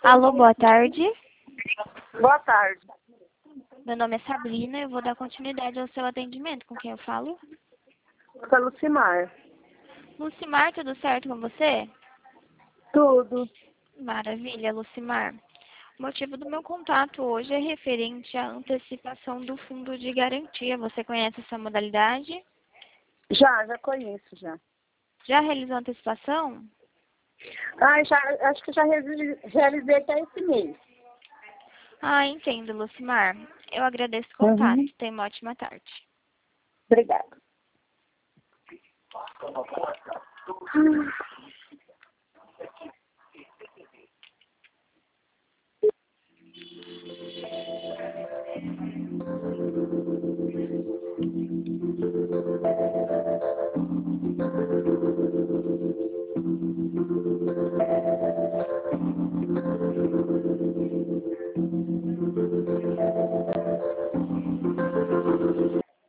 Alô, boa tarde. Boa tarde. Meu nome é Sabrina e eu vou dar continuidade ao seu atendimento. Com quem eu falo? Sou a Lucimar. Lucimar, tudo certo com você? Tudo. Maravilha, Lucimar. O motivo do meu contato hoje é referente à antecipação do fundo de garantia. Você conhece essa modalidade? Já conheço, já. Já realizou a antecipação? Acho que já realizei até esse mês. Ah, entendo, Lucimar. Eu agradeço o contato. Uhum. Tenha uma ótima tarde. Obrigada.